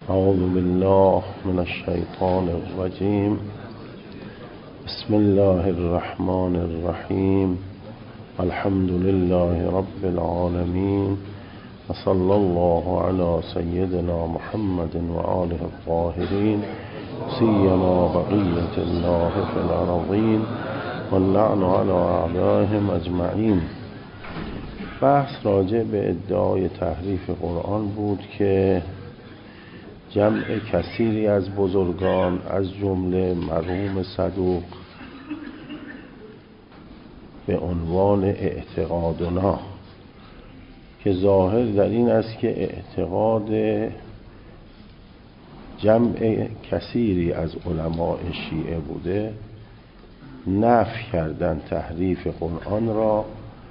اعوذ بالله من الشیطان الرجیم. بسم الله الرحمن الرحیم. الحمد لله رب العالمین و صلی الله علی سیدنا محمد و آله الطاهرین سیما بقیة الله فی الارضین واللعن علی اعدائهم اجمعین. بحث راجع به ادعای تحریف قرآن بود که جمع کثیری از بزرگان از جمله مرحوم صدوق به عنوان اعتقادنا که ظاهر در این است که اعتقاد جمع کثیری از علماء شیعه بوده، نفی کردن تحریف قرآن را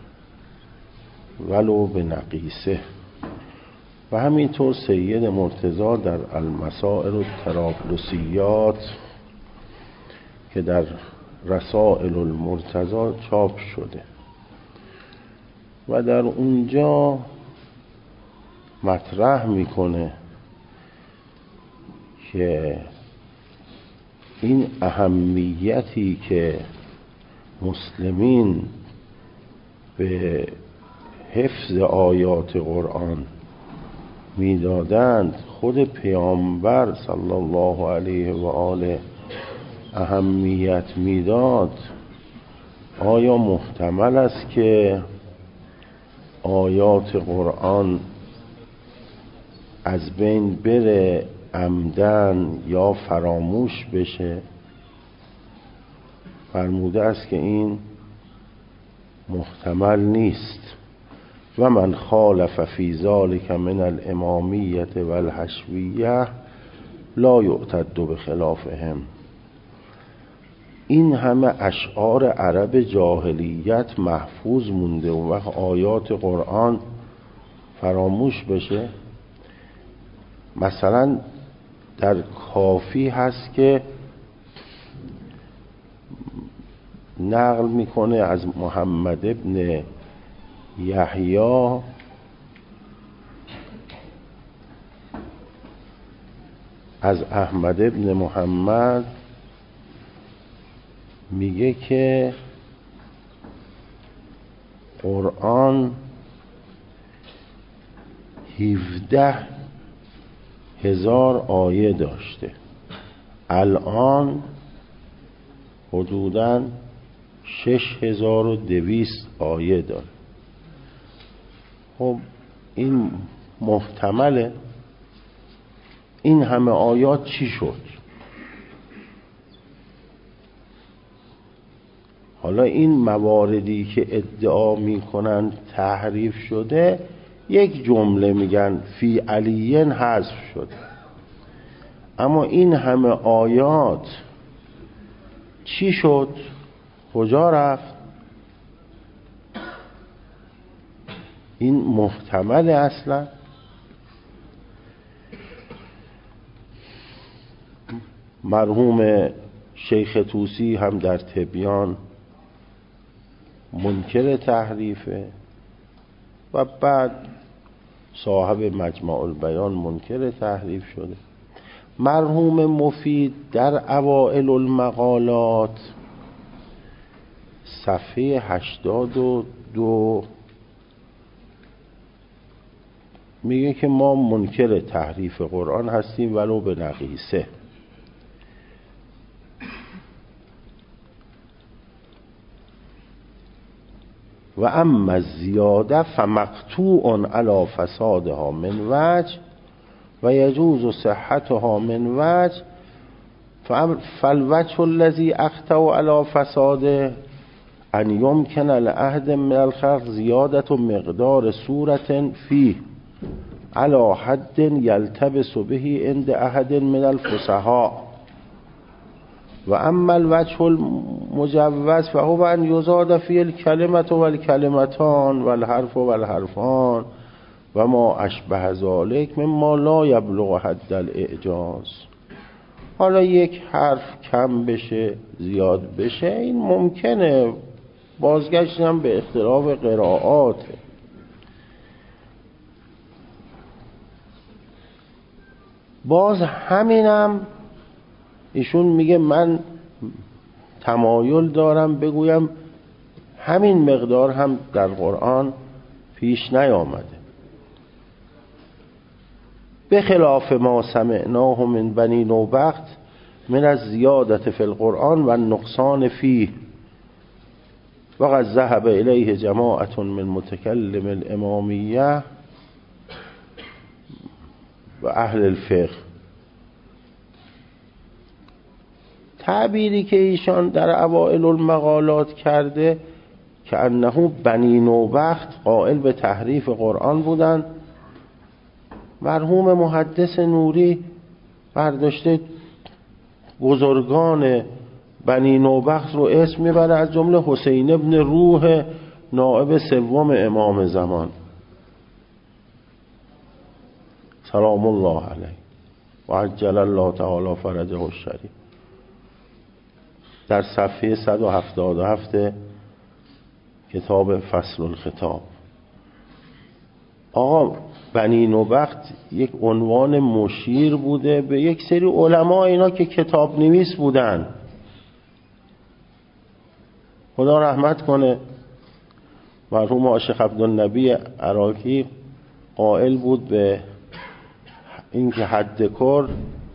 ولو به نقیصه. و همینطور سید مرتضی در المسائل الطرابلسیات که در رسائل المرتضی چاپ شده و در اونجا مطرح میکنه که این اهمیتی که مسلمین به حفظ آیات قرآن میدادند، خود پیامبر صلی الله علیه و آله اهمیت میداد. آیا محتمل است که آیات قرآن از بین بره عمدن یا فراموش بشه؟ فرموده است که این محتمل نیست. و من خالف فی ذلک من الامامیة والحشویة لا یعتد بخلافهم. این همه اشعار عرب جاهلیت محفوظ مونده و وقت آیات قرآن فراموش بشه. مثلا در کافی هست که نقل میکنه از محمد ابن یحیی از احمد ابن محمد، میگه که قرآن 17,000 آیه داشته، الان حدوداً 6,200 آیه داره. خب این محتمله؟ این همه آیات چی شد؟ حالا این مواردی که ادعا میکنن تحریف شده، یک جمله میگن فی علیین حذف شده، اما این همه آیات چی شد؟ کجا رفت؟ این محتمل اصلا؟ مرحوم شیخ طوسی هم در تبیان منکر تحریفه و بعد صاحب مجمع البیان منکر تحریف شده. مرحوم مفید در اوائل المقالات صفحه 82 میگه که ما منکر تحریف قرآن هستیم ولو به نقیصه. و اما الزیاده فمقطوع علی فسادها من وجه و یجوز صحتها من وجه فالوجه الذی اخطأ علی فساده ان یمکن لأحد من الخلق زیادت مقدار صورت فیه علی حد یلتبس به عند احد من الفصحاء و اما الوجه المجوز فهو ان یزاد فی الکلمة والکلمتان والحرف والحرفان و ما اشبه ذلک مما لا یبلغ حد الاعجاز. حالا یک حرف کم بشه زیاد بشه این ممکنه، بازگشت هم به اختلاف قرائاته. باز همینم ایشون میگه من تمایل دارم بگویم همین مقدار هم در قرآن پیش نیامده. به خلاف ما سمعناه من بنی نوبخت من از زیادت فی القرآن و نقصان فیه و قد ذهب الیه جماعت من متکلم الامامیه و اهل الفقه. تعبیری که ایشان در اوائل المقالات کرده که انه بنی نوبخت قائل به تحریف قرآن بودند، مرحوم محدث نوری برداشته بزرگان بنی نوبخت رو اسم میبره، از جمله حسین ابن روح نائب سوم امام زمان سلام الله علیه و عجل الله تعالی فرجه الشریف، در صفحه 177 کتاب فصل الخطاب. آقا بنی نوبخت یک عنوان مشیر بوده به یک سری علما اینا که کتاب نویس بودن. خدا رحمت کنه مرحوم شیخ عبدالنبی عراقی قائل بود به اینکه حد کر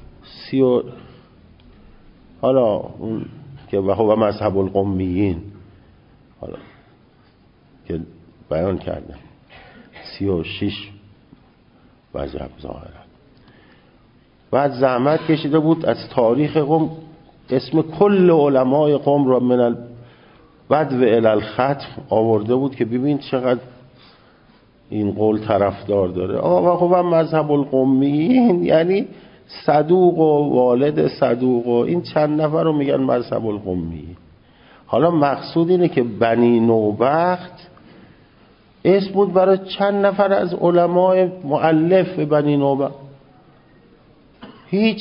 حالا اون که و مذهب القمیین حالا که بیان کردن 36 وجب ظاهرا. بعد زحمت کشیده بود از تاریخ قم اسم کل علمای قم را من البدو الی الختم آورده بود که ببین چقدر این قول طرفدار داره. آقا خب مذهب القمیین یعنی صدوق و والد صدوق و این چند نفر رو میگن مذهب القمیین. حالا مقصود اینه که بنی نوبخت اسم بود برای چند نفر از علمای مؤلف بنی نوبخت. هیچ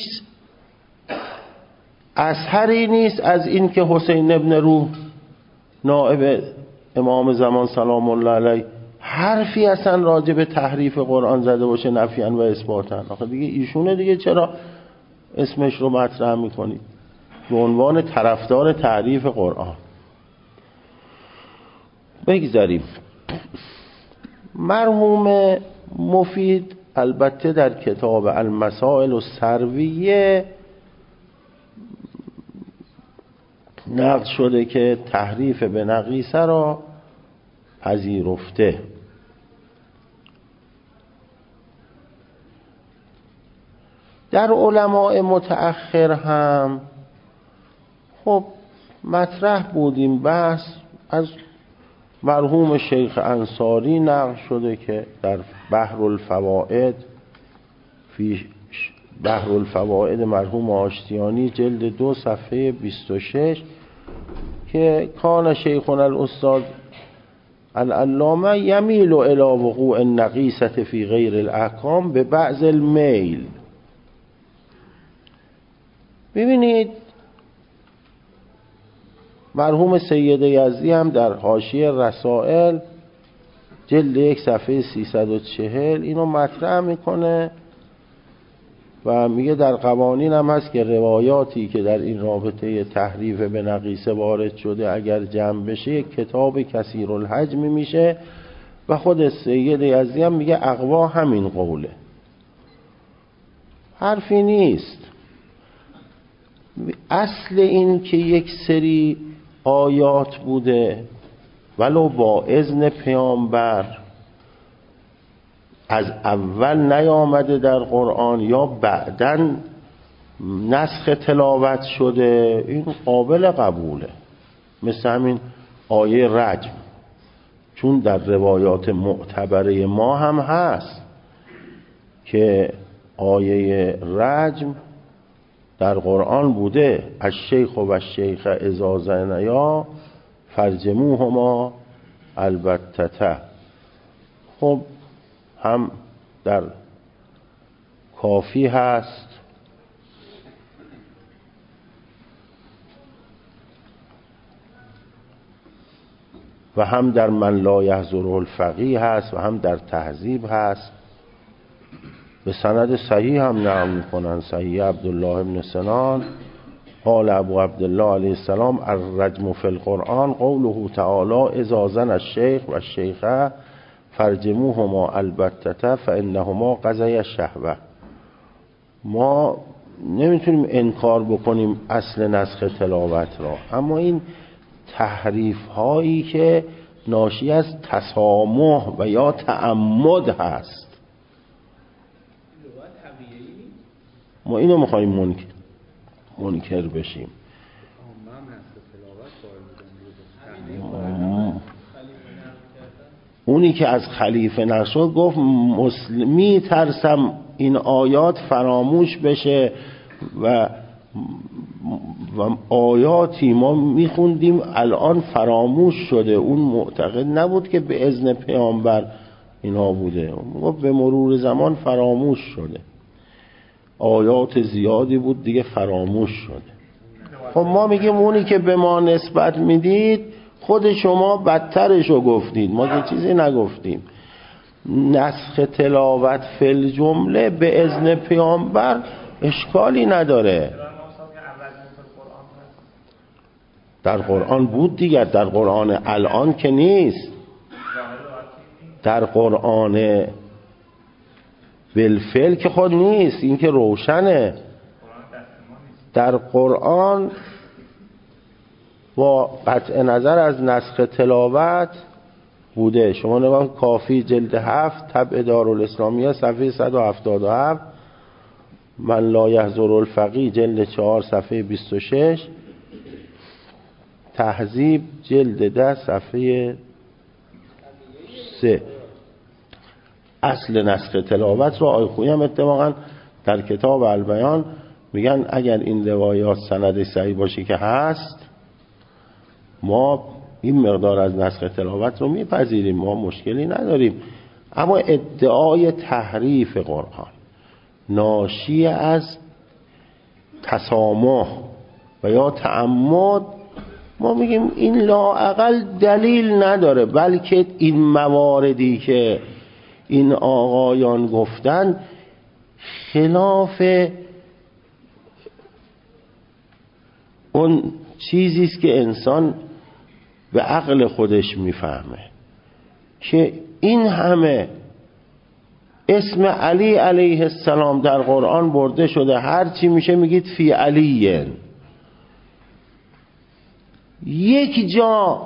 اثری نیست از این که حسین ابن روح نائب امام زمان سلام الله علیه حرفی اصلا راجع به تحریف قرآن زده باشه نفیاً و اثباتاً. آخه دیگه ایشونه دیگه چرا اسمش رو مطرح میکنید به عنوان طرفدار تحریف قرآن؟ بگذاریم. مرحوم مفید البته در کتاب المسائل السرویه نقل شده که تحریف به نقیصه را پذیرفته. در علماء متأخر هم خب مطرح بودیم بحث، از مرحوم شیخ انصاری نقل شده که در بحر الفوائد مرحوم آشتیانی جلد 2 صفحه 26 که کان شیخنا الاستاذ العلامه یمیل الی وقوع النقیصة فی غیر الاحکام به بعض المیل. ببینید مرحوم سید یزدی هم در حاشیه رسائل جلد 1 صفحه 340 اینو مطرح میکنه و میگه در قوانین هم هست که روایاتی که در این رابطه تحریف به نقیصه وارد شده اگر جمع بشه یک کتاب کثیر الحجم میشه و خود سید یزدی هم میگه اقوا همین قوله، حرفی نیست. اصل این که یک سری آیات بوده ولو با اذن پیامبر از اول نیامده در قرآن یا بعداً نسخ تلاوت شده، این قابل قبوله. مثل همین آیه رجم، چون در روایات معتبره ما هم هست که آیه رجم در قرآن بوده الشیخ و الشیخ اذا زنیا فرجموهما البتة. خب هم در کافی هست و هم در من لا یحضره الفقیه هست و هم در تهذیب هست. به سند صحیح هم نقل میکنن، صحیح عبدالله بن سنان قال ابو عبدالله علیه السلام الرجم فی القرآن قوله تعالی اذا زن الشیخ و الشیخه فرجموهما البتة فانهما قضی الشهوه. ما نمیتونیم انکار بکنیم اصل نسخ تلاوت را، اما این تحریف هایی که ناشی از تسامح و یا تعمد هست، ما اینو میخوایم منکر بشیم. اونی که از خلیفه نقل گفت مسلمی ترسم این آیات فراموش بشه و آیاتی ما میخوندیم الان فراموش شده. اون معتقد نبود که به اذن پیامبر اینا بوده، به مرور زمان فراموش شده، آیات زیادی بود دیگه فراموش شده. خب ما میگیم اونی که به ما نسبت میدید خود شما بدترشو گفتید، ما که چیزی نگفتیم. نسخ تلاوت فل جمله به اذن پیامبر اشکالی نداره. در قرآن بود دیگر، در قرآن الان که نیست، در قرآن بالفعل که خود نیست، این که روشنه. در قرآن با قطع نظر از نسخ تلاوت بوده. شما نگاه کافی جلد 7 طبع دارالاسلامیه صفحه 177، من لا یحضر الفقیه جلد 4 صفحه 26، تهذیب جلد 10 صفحه 3. اصل نسخ تلاوت رو آقای خویی هم اتفاقا در کتاب البیان میگن اگر این روایات سند صحیح باشه که هست، ما این مقدار از نسخ تلاوت رو میپذیریم، ما مشکلی نداریم. اما ادعای تحریف قرآن ناشی از تسامح و یا تعمد، ما میگیم این لااقل دلیل نداره، بلکه این مواردی که این آقایان گفتن خلاف اون چیزیست که انسان به عقل خودش میفهمه که این همه اسم علی علیه السلام در قرآن برده شده، هر چی میشه میگید فی علیه. یک جا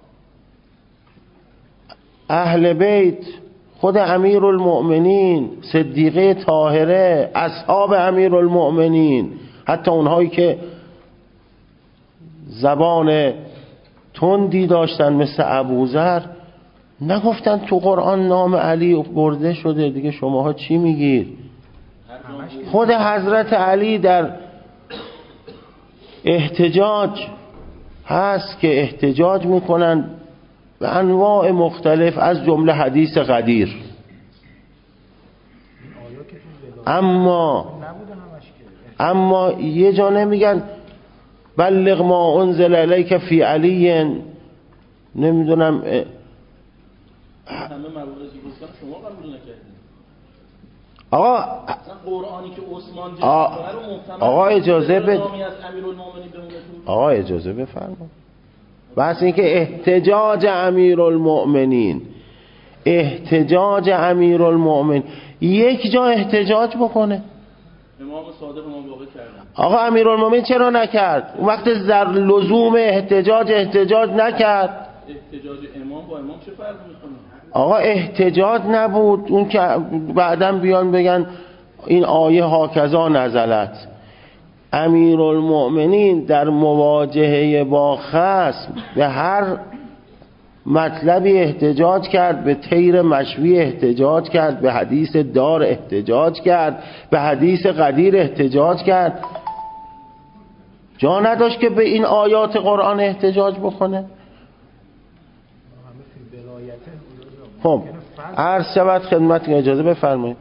اهل بیت، خود امیرالمؤمنین، صدیقه طاهره، اصحاب امیرالمؤمنین، حتی اونهایی که زبان تندی داشتن مثل ابوذر، نگفتن تو قرآن نام علی برده شده، دیگه شماها چی میگید؟ خود حضرت علی در احتجاج هست که احتجاج میکنن به انواع مختلف از جمله حدیث قدیر، اما یه جا نمیگن بلغ ما انزل الیک فی علی. نمیدونم همه مواردی که گفتم شما قبول نکردید. آقا قرآنی که عثمان جلال رو محتمل آقا اجازه بده، آقا اجازه بفرما. بس این که احتجاج امیرالمؤمنین، احتجاج امیرالمؤمنین، یک جا احتجاج بکنه. امام صادق امام باقر کردن. آقا امیرالمؤمنین چرا نکرد؟ اون وقت لزوم احتجاج نکرد. احتجاج امام با امام چه فرقی میکنه؟ آقا احتجاج نبود اون که بعداً بیان بگن این آیه هاکذا نزلت. امیرالمؤمنین در مواجهه با خصم به هر مطلبی احتجاج کرد، به طیر مشوی احتجاج کرد، به حدیث دار احتجاج کرد، به حدیث قدیر احتجاج کرد، جا نداشت که به این آیات قرآن احتجاج بکنه. خب عرض شود خدمت، اجازه بفرمایید.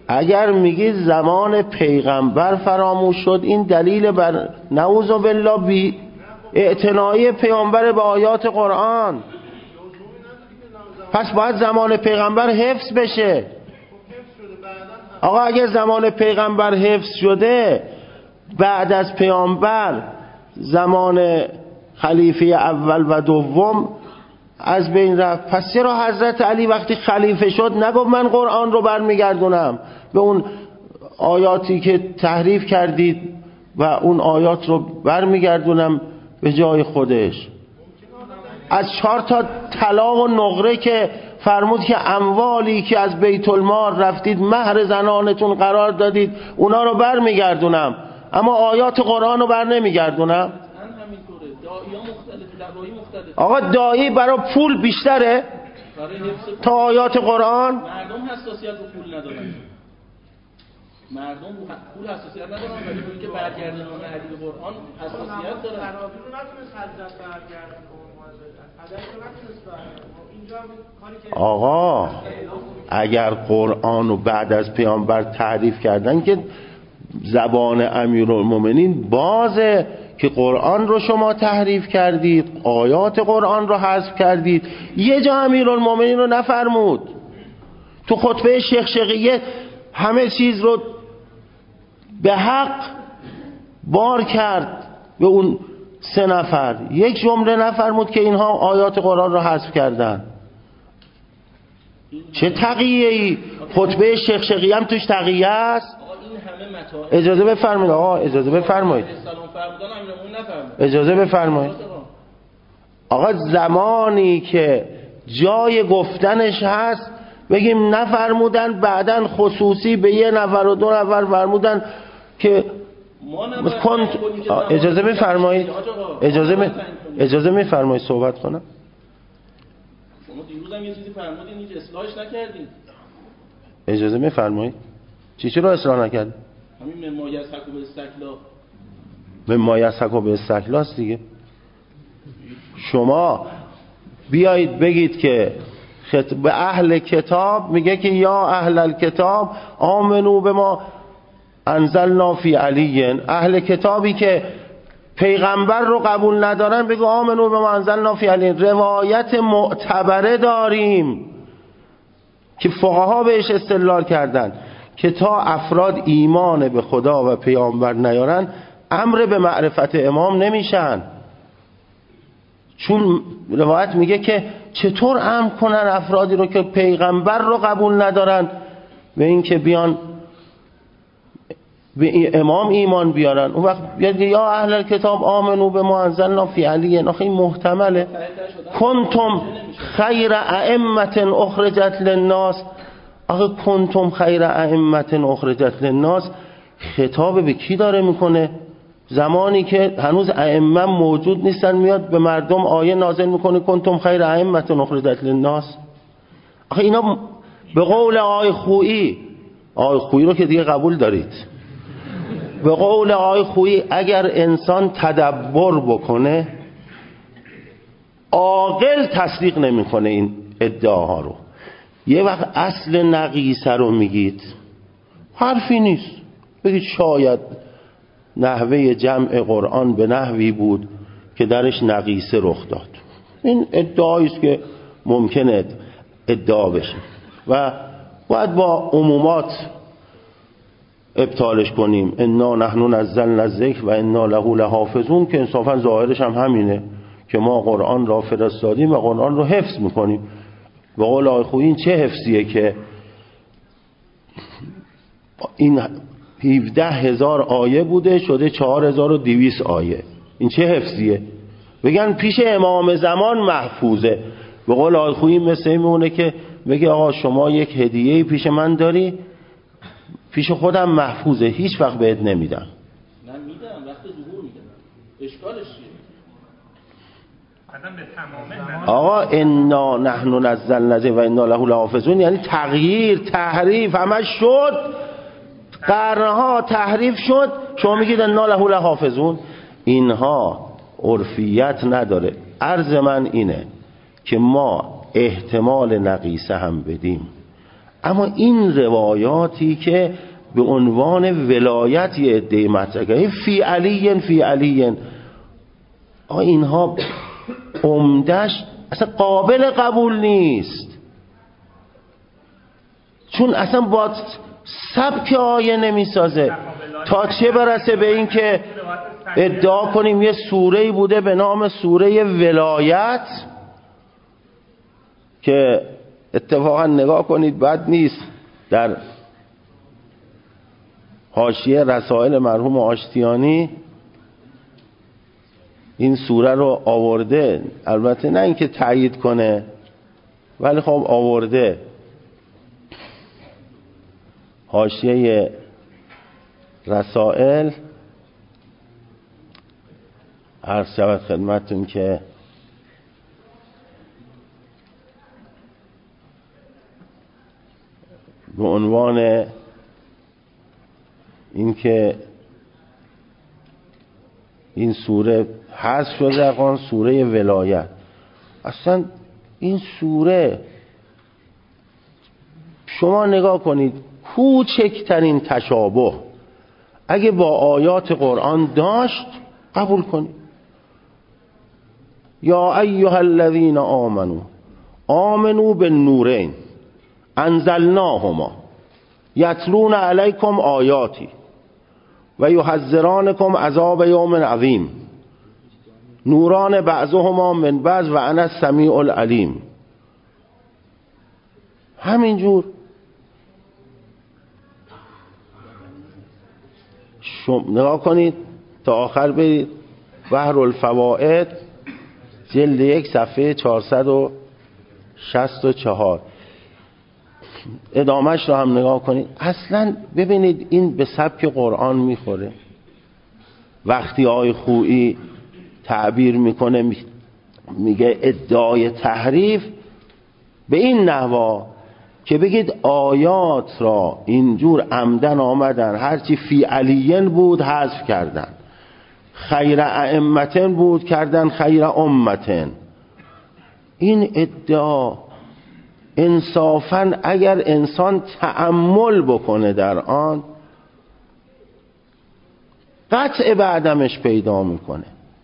اگر میگید زمان پیغمبر فراموش شد، این دلیل بر نعوذ بالله بی اعتنایی پیامبر به آیات قرآن. پس باید زمان پیغمبر حفظ بشه. آقا اگر زمان پیغمبر حفظ شده، بعد از پیامبر زمان خلیفه اول و دوم از بین رفت، پس چرا حضرت علی وقتی خلیفه شد نگفت من قرآن رو برمیگردونم به اون آیاتی که تحریف کردید و اون آیات رو برمیگردونم به جای خودش؟ از 4 تا طلا و نقره که فرمود که اموالی که از بیت المال رفتید مهر زنانتون قرار دادید اونا رو برمیگردونم، اما آیات قرآن رو بر نمیگردونم. آقا دایی برای پول بیشتره تا آیات قرآن؟ مردم حساسیت رو پول ندارن. مردم پول حساسیت ندارن، ولی اونی که برگردونن حدیث قرآن حساسیت دارن. ترابی رو نتونست حضرت برگردونه. آقا اگر قرآن رو بعد از پیامبر تعریف کردن که زبان امیرالمومنین بازه که قرآن رو شما تحریف کردید، آیات قرآن رو حذف کردید. یه جا امیرالمومنین رو نفرمود. تو خطبه شقیقه همه چیز رو به حق بار کرد به اون 3 نفر، یک جمله نفرمود که اینها آیات قرآن رو حذف کردن. چه تقیه‌ای؟ خطبه شقیقه هم توش تقیه است. اجازه بفرمایید آقا، اجازه بفرمایید، اجازه بفرمایید. آقا زمانی که جای گفتنش هست بگیم نفرمودن، بعدن خصوصی به 1 نفر و 2 نفر فرمودن که اجازه بفرمایید، اجازه میفرمایید صحبت کنم. شما دیروز هم یه چیزی فرمودین هیچ اصلاحش نکردین. اجازه میفرمایید. چی رو اصلاح نکردین؟ همین ممایزحک به استکلا. ممایزحک به استکلاست دیگه. شما بیایید بگید که به اهل کتاب میگه که یا اهل الکتاب آمنو به ما انزلنا فی علی. اهل کتابی که پیغمبر رو قبول ندارن بگو آمنو به ما انزلنا فی علی. روایت معتبره داریم که فقها بهش استدلال کردن که تا افراد ایمان به خدا و پیامبر نیارن امر به معرفت امام نمیشن. چون روایت میگه که چطور امر کنن افرادی رو که پیغمبر رو قبول ندارن به این که بیان به امام ایمان بیارن. اون وقت بیاد یا اهل الکتاب آمنو به ما انزلنا فی علی. آخه این محتمله. کنتم خیر ائمه اخرجت للناس. آخه کنتم خیر ائمه اخرجت للناس خطاب به کی داره میکنه؟ زمانی که هنوز ائمه موجود نیستن میاد به مردم آیه نازل میکنه کنتم خیر ائمه اخرجت للناس. آخه اینا به قول آقای خویی رو که دیگه قبول دارید، به قول آقای خویی اگر انسان تدبر بکنه عاقل تصدیق نمیکنه این ادعاها رو. یه وقت اصل نقیصه رو میگید حرفی نیست، بگید شاید نحوه جمع قرآن به نحوی بود که درش نقیصه رخ داد. این ادعایی است که ممکنه ادعا بشه و باید با عمومات ابطالش کنیم. انا نحن نزلنا الذکر و انا له لحافظون، که انصافا ظاهرش هم همینه که ما قرآن را فرستادیم و قرآن رو حفظ میکنیم. به قول آقای خویی این چه حفظیه که این 17,000 آیه بوده شده 4,200 آیه. این چه حفظیه؟ بگن پیش امام زمان محفوظه. به قول آقای خویی مثل میمونه که بگه آقا شما یک هدیه پیش من داری، پیش خودم محفوظه، هیچ وقت بهت نمیدم. نه میدم، وقت ظهور میدم. اشکالش چیه؟ آقا انا نحن نزلنا و انا له لحافظون یعنی تغییر، تحریف همش شد، قرنها تحریف شد، شما میگید انا له لحافظون. اینها عرفیت نداره. عرض من اینه که ما احتمال نقیصه هم بدیم، اما این روایاتی که به عنوان ولایت یه عده مطرح کرده، فی علی اینها عمدش اصلا قابل قبول نیست، چون اصلا با سبک آیه نمیسازه. تا چه برسه به این که ادعا کنیم یه سوره‌ای بوده به نام سوره ولایت که اتفاقا نگاه کنید بد نیست، در حاشیه رسائل مرحوم آشتیانی این سوره رو آورده، البته نه اینکه تایید کنه ولی خب آورده. حاشیه رسائل عرض شود خدمتتون که به عنوان اینکه این سوره حذف شده در قرآن، سوره ولایت. اصلا این سوره شما نگاه کنید، کوچکترین تشابه اگه با آیات قرآن داشت قبول کنید. یا ایها الذین آمنوا بالنورین انزلناهما یتلون علیکم آیاتی و یحذرانکم عذاب یوم عظیم نوران بعضهما من بعض و انا السمیع العلیم. همینجور نگاه کنید تا آخر برید بحر الفوائد جلد 1 صفحه 464 ادامهش رو هم نگاه کنید. اصلا ببینید این به سبک قرآن میخوره. وقتی آقای خویی تعبیر میکنه میگه ادعای تحریف به این نحوا که بگید آیات را اینجور عمدن آمدن، هرچی فی علیین بود حذف کردن، خیر ائمتن بود کردن خیر امتن. این ادعا انصافاً اگر انسان تأمل بکنه در آن قطع به عدمش پیدا میکنه.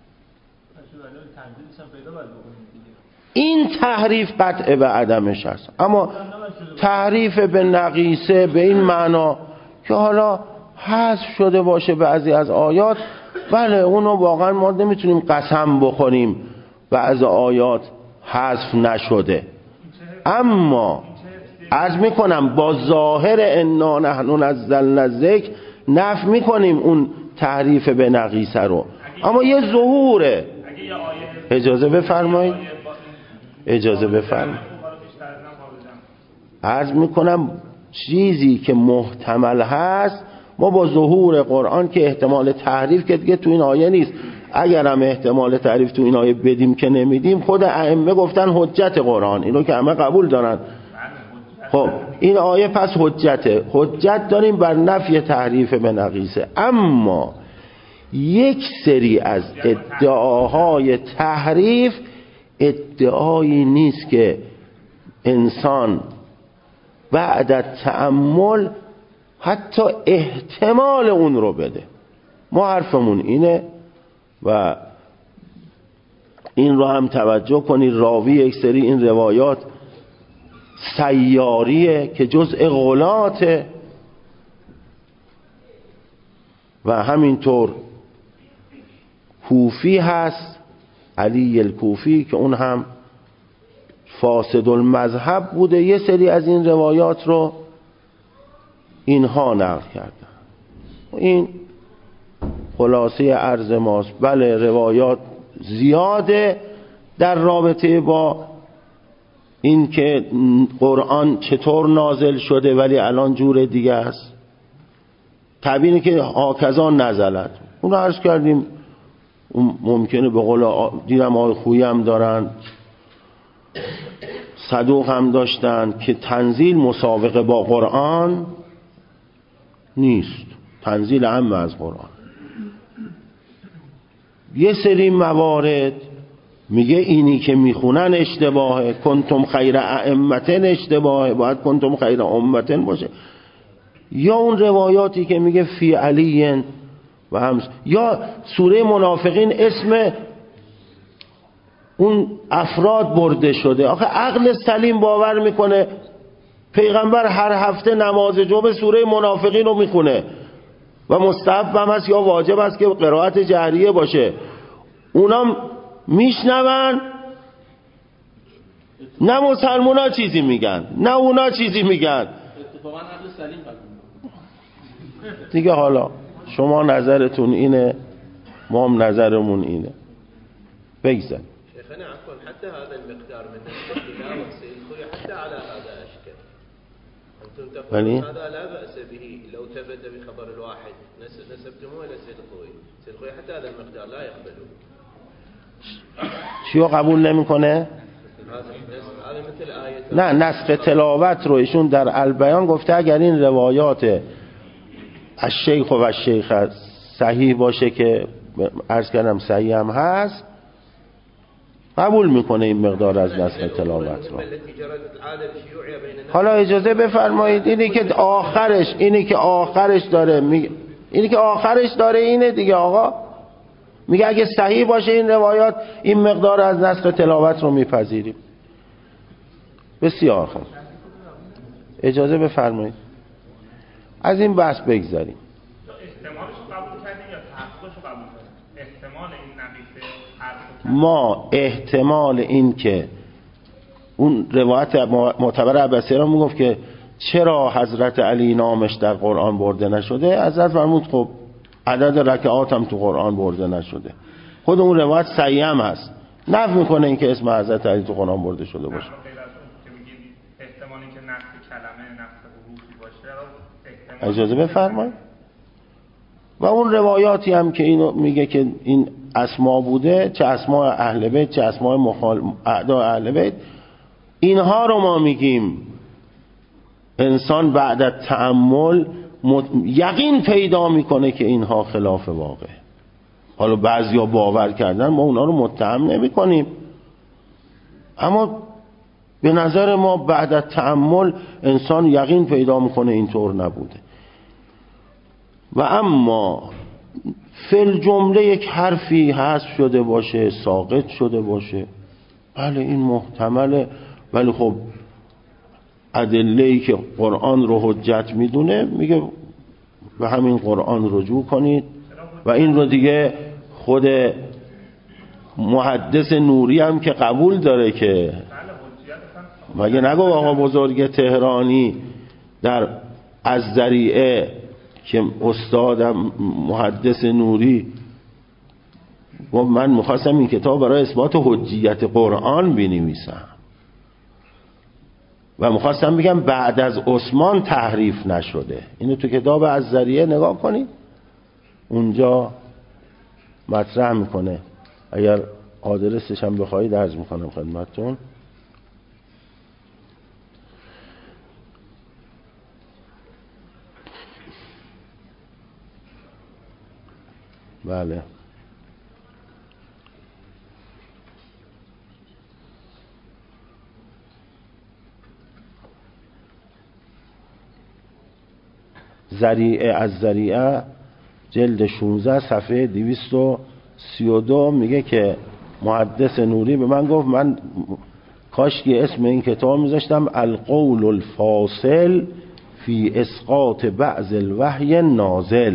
این تحریف قطع به عدمش هست. اما تحریف به نقیصه به این معنا که حالا حذف شده باشه بعضی از آیات، بله اونو واقعا ما نمیتونیم قسم بخوریم بعضی آیات حذف نشده، اما عرض میکنم با ظاهر انا نحن نزلنا الذکر نفی میکنیم اون تحریف به نقیصه رو. اما یه ظهوره. اجازه بفرمایید عرض میکنم چیزی که محتمل هست ما با ظهور قرآن که احتمال تحریف که دیگه تو این آیه نیست، اگر هم احتمال تعریف تو این آیه بدیم که نمیدیم، خود ائمه گفتن حجت قرآن، اینو که همه قبول دارن. خب این آیه پس حجت داریم بر نفی تحریف به نقیصه. اما یک سری از ادعاهای تحریف ادعایی نیست که انسان بعد از تأمل حتی احتمال اون رو بده. ما حرفمون اینه و این رو هم توجه کنید، راوی یک سری این روایات سیاریه که جزء غلاته و همینطور کوفی هست، علی الکوفی که اون هم فاسد المذهب بوده. یه سری از این روایات رو اینها نقل کردن. این خلاصه عرض ماست. بله روایات زیاده در رابطه با این که قرآن چطور نازل شده ولی الان جور دیگه است. تعبیری که هاکذا نزلت اون رو عرض کردیم، ممکنه به قول دیدم آقای خویی هم دارن، صدوق هم داشتن که تنزیل مسابقه با قرآن نیست، تنزیل عام از قرآن. یه سری موارد میگه اینی که میخونن اشتباهه، کنتم خیر ائمتن اشتباهه، باید کنتم خیر امتن باشه. یا اون روایاتی که میگه فی علی و همس، یا سوره منافقین اسم اون افراد برده شده. آخه عقل سلیم باور میکنه پیغمبر هر هفته نماز جمعه سوره منافقین رو میخونه و مستحب هم هست یا واجب است که قرائت جهریه باشه. اونام میشنون، نه مسلمونا چیزی میگن نه اونا چیزی میگن. اتفاقا عقل سلیم قبول دیگه حالا شما نظرتون اینه، ما هم نظرمون اینه. بگذار شيخنا عفوا حتى هذا المقدار من التلاوة سيدخل حتى على هذا أشكال. أنتم تقولون هذا لا بأس به لو ثبت بخبر الواحد نسبتموه إلى سيد الخوي حتى هذا المقدار لا يقبله. چیو قبول نمیکنه؟ نه نسخ تلاوت رو ایشون در البیان گفته اگر این روایات از شیخ و الشیخ صحیح باشه که عرض کردم صحیح هم هست، قبول میکنه این مقدار از نسخ تلاوت رو. حالا اجازه بفرمایید اینی که آخرش داره میگه، اینی که آخرش داره اینه دیگه آقا، میگه اگه صحیح باشه این روایات این مقدار از نسخ تلاوت رو میپذیریم. بسیار خوب، اجازه بفرمایید از این بحث بگذاریم. احتمالش قبول کردیم یا تحقیقش قبول کردیم؟ احتمال این نقیصه ما احتمال این که اون روایت معتبر عباسی را میگفت که چرا حضرت علی نامش در قرآن برده نشده، حضرت فرمود خب عدد رکعات هم تو قرآن برده نشده. خود اون روایت صحیح هم هست، نفی میکنه این که اسم حضرت علی تو قرآن برده شده باشه. احتمالی که نقص کلمه نقص حروفی باشه اجازه بفرمایید. و اون روایاتی هم که اینو میگه که این اسما بوده، چه اسماء اهل بیت چه اسماء اعداء اهل بیت، اینها رو ما میگیم انسان بعد از تأمل یقین پیدا میکنه که اینها خلاف واقع. حالا بعضیا باور کردن، ما اونا رو متهم نمی کنیم، اما به نظر ما بعد از تأمل انسان یقین پیدا میکنه اینطور نبوده. و اما فی جمله یک حرفی حذف شده باشه، ساقط شده باشه، بله این محتمله، ولی خب ادله‌ای که قرآن رو حجت میدونه میگه به همین قرآن رجوع کنید. و این رو دیگه خود محدث نوری هم که قبول داره که مگه نگو آقا بزرگ تهرانی در از ذریعه که استادم محدث نوری و من میخواستم این کتاب برای اثبات حجیت قرآن بنویسم و میخواستم بگم بعد از عثمان تحریف نشده. اینو تو کتاب از ذریعه نگاه کنید، اونجا مطرح میکنه. اگر آدرسش هم بخواید عرض میکنم خدمتتون. بله ذریعه از ذریعه جلد 16 صفحه 232 میگه که محدث نوری به من گفت من کاشکی اسم این کتاب میذاشتم القول الفاصل فی اسقاط بعض الوحی نازل.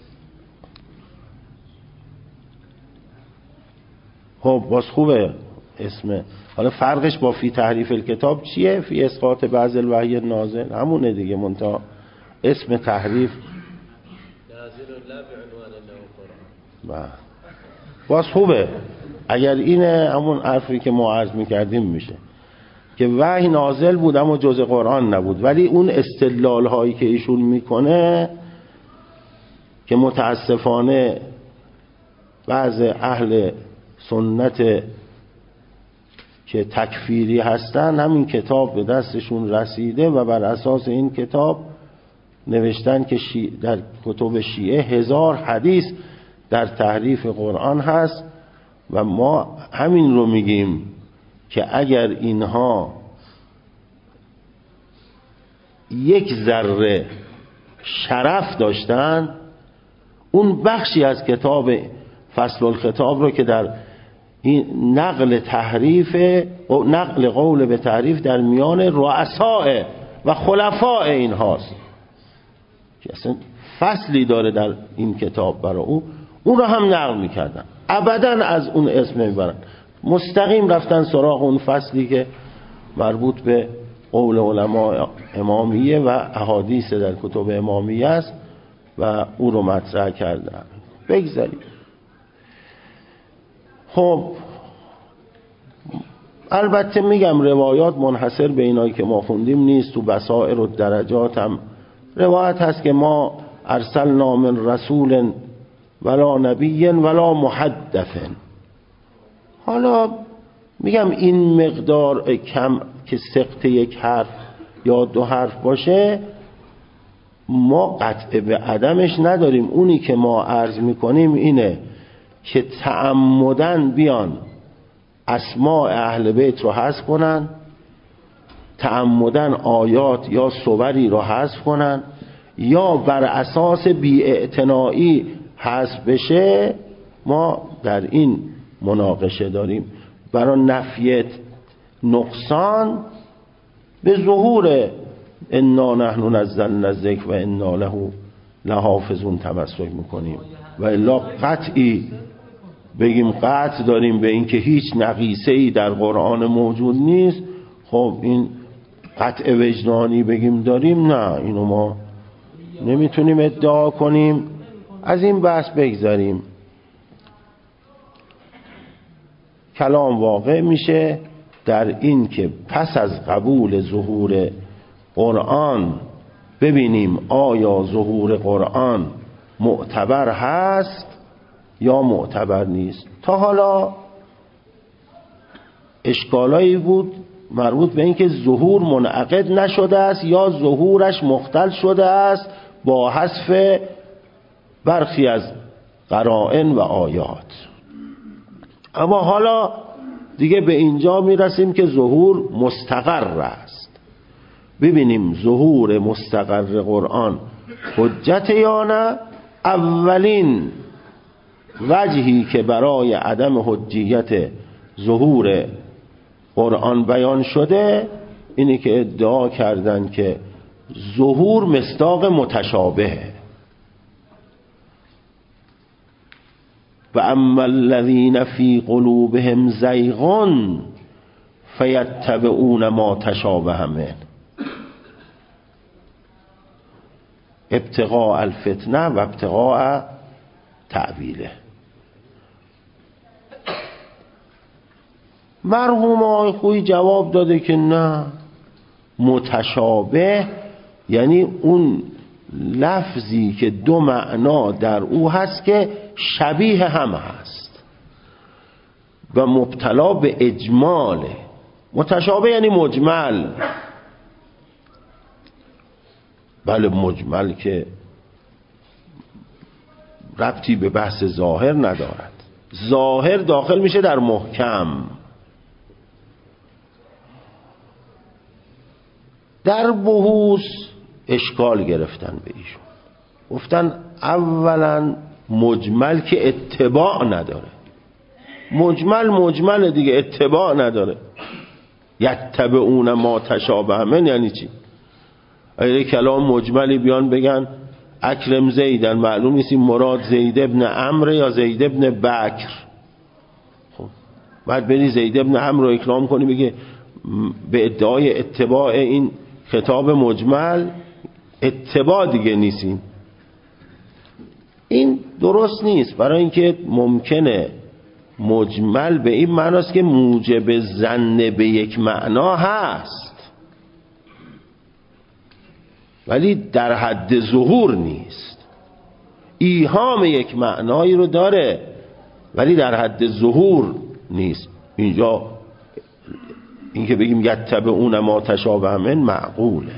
خب باز خوبه اسم. حالا فرقش با فی تحریف الکتاب چیه؟ فی اسقاط بعض الوحی نازل همونه دیگه، منتها اسم تحریف نازل لا بعنوان انه قرآن. باز خوبه اگر اینه همون حرفی که ما عرض میکردیم میشه که وحی نازل بود اما جز قرآن نبود. ولی اون استدلال هایی که ایشون میکنه که متاسفانه بعض اهل سنت که تکفیری هستن همین کتاب به دستشون رسیده و بر اساس این کتاب نوشتن که در کتب شیعه 1000 حدیث در تحریف قرآن هست و ما همین رو میگیم که اگر اینها یک ذره شرف داشتن، اون بخشی از کتاب فصل الخطاب رو که در این نقل تحریف و نقل قول به تحریف در میان رؤساء و خلفاء این هاست که اصلا فصلی داره در این کتاب برای اون رو هم نقل میکردن، ابدا از اون اسم میبرن، مستقیم رفتن سراغ اون فصلی که مربوط به قول علماء امامیه و احادیث در کتب امامیه است و او رو مطرح کردن. بگذاریم. خب البته میگم روایات منحصر به اینایی که ما خوندیم نیست، تو بصائر و درجات هم روایت هست که ما ارسلنا من رسول ولا نبی ولا محدث. حالا میگم این مقدار کم که سقط یک حرف یا دو حرف باشه ما قطع به عدمش نداریم. اونی که ما عرض میکنیم اینه که تعمدن بیان اسماء اهل بیت رو حذف کنن، تعمدن آیات یا صوری رو حذف کنن، یا بر اساس بی‌اعتنایی حذف بشه. ما در این مناقشه داریم برای نفی نقصان به ظهور انا نحن نزلنا الذکر و انا له لحافظون تمسک میکنیم و الا قطعی بگیم قطع داریم به این که هیچ نقیصه‌ای در قرآن موجود نیست. خب این قطع وجدانی بگیم داریم، نه، اینو ما نمیتونیم ادعا کنیم. از این بحث بگذاریم. کلام واقع میشه در این که پس از قبول ظهور قرآن ببینیم آیا ظهور قرآن معتبر هست یا معتبر نیست. تا حالا اشکالایی بود مربوط به این که ظهور منعقد نشده است یا ظهورش مختل شده است با حذف برخی از قرائن و آیات. اما حالا دیگه به اینجا میرسیم که ظهور مستقر است. ببینیم ظهور مستقر قرآن حجت یا نه. اولین وجهی که برای عدم حجیت ظهور قرآن بیان شده اینی که ادعا کردن که ظهور مصداق متشابهه. و اما الذین فی قلوبهم زیغ فیتبعون ما تشابه منه ابتغاء الفتنه و ابتغاء تأویله. مرحوم آقای خویی جواب داده که نه، متشابه یعنی اون لفظی که دو معنا در او هست که شبیه هم هست و مبتلا به اجماله. متشابه یعنی مجمل. بله مجمل که ربطی به بحث ظاهر ندارد. ظاهر داخل میشه در محکم. در بحوث اشکال گرفتن به ایشون، گفتن اولا مجمل که اتباع نداره. مجمل دیگه، اتباع نداره. یتبعون ما تشابه من یعنی چی؟ اگه کلام مجملی بیان بگن اکرم زیدن، معلوم نیست مراد زید ابن عمرو یا زید ابن بکر. خب بعد بری زید ابن عمرو رو اکرام کنی بگه به ادعای اتباع این خطاب مجمل، اتباع دیگه نیستین. این درست نیست، برای اینکه ممکنه مجمل به این معناست که موجب ظن به یک معنا هست ولی در حد ظهور نیست. ایهام یک معنایی رو داره ولی در حد ظهور نیست. اینجا اینکه بگیم یتبعون ما تشابه من معقوله.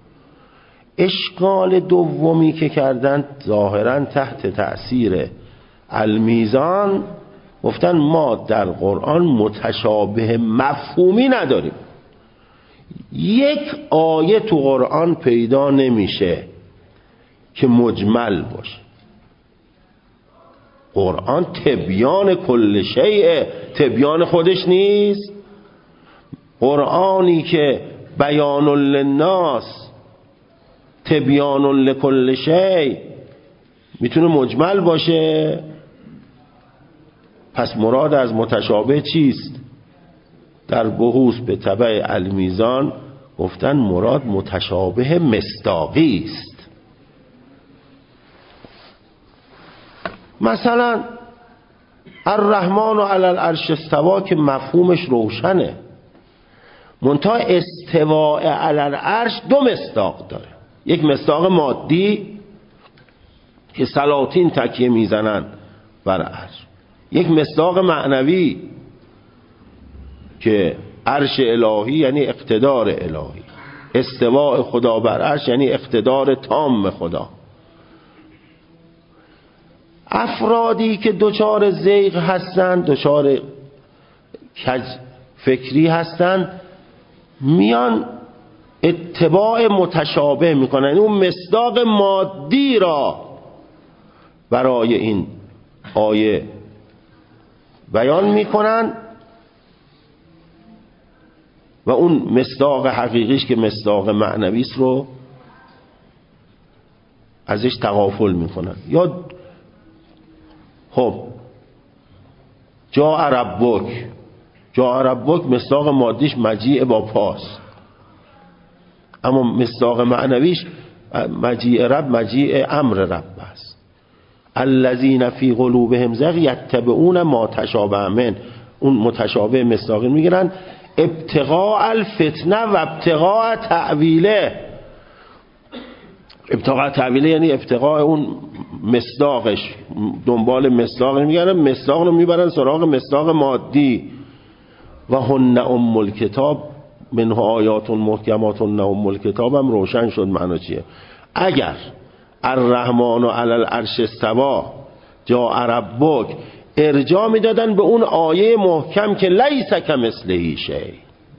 اشکال دومی که کردن ظاهرا تحت تأثیر المیزان گفتن ما در قرآن متشابه مفهومی نداریم. یک آیه تو قرآن پیدا نمیشه که مجمل باشه. قرآن تبیان کل شیء، تبیان خودش نیست. قرآنی که بیان للناس تبیان لکل شیء میتونه مجمل باشه؟ پس مراد از متشابه چیست؟ در بحوث به تبع المیزان گفتن مراد متشابه مصداقی است. مثلا الرحمن علی العرش استوا که مفهومش روشنه، منتها استواء علی العرش دو مصداق داره. یک مصداق مادی که سلاطین تکیه میزنن بر عرش، یک مصداق معنوی که عرش الهی یعنی اقتدار الهی، استواء خدا بر عرش یعنی اقتدار تام خدا. افرادی که دچار زیغ هستند، دچار کج فکری هستند، میان اتباع متشابه میکنن، یعنی اون مصداق مادی را برای این آیه بیان میکنن و اون مصداق حقیقیش که مصداق معنویش رو ازش تغافل میکنن. یا خب جاء ربک مصداق مادیش مجیء با پاس، اما مصداق معنویش مجیء رب مجیء امر رب است. الذین فی قلوبهم زیغ یتبعون ما تشابه منه، اون متشابه مصداقی میگیرن ابتغاء الفتنه و ابتغاء تعویله. ابتغاء تعویله یعنی ابتغاء اون مصداقش، دنبال مصداق میگردن، مصداق رو میبرن سراغ مصداق مادی. و هن ام الکتاب منه آیات محکمات هن ام الکتاب هم روشن شد معنا چیه. اگر الرحمن علی العرش استوى جاء ربک ارجاع میدادن به اون آیه محکم که لیس کمثله شیء،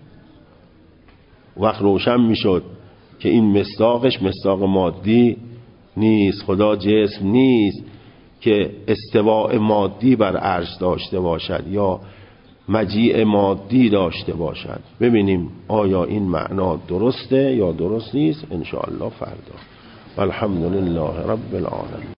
وقت روشن میشد که این مصداقش مصداق مادی نیست، خدا جسم نیست که استواء مادی بر عرش داشته باشد یا مجیء مادی داشته باشد. ببینیم آیا این معنا درسته یا درست نیست ان شاء الله فردا. والحمد لله رب العالمین.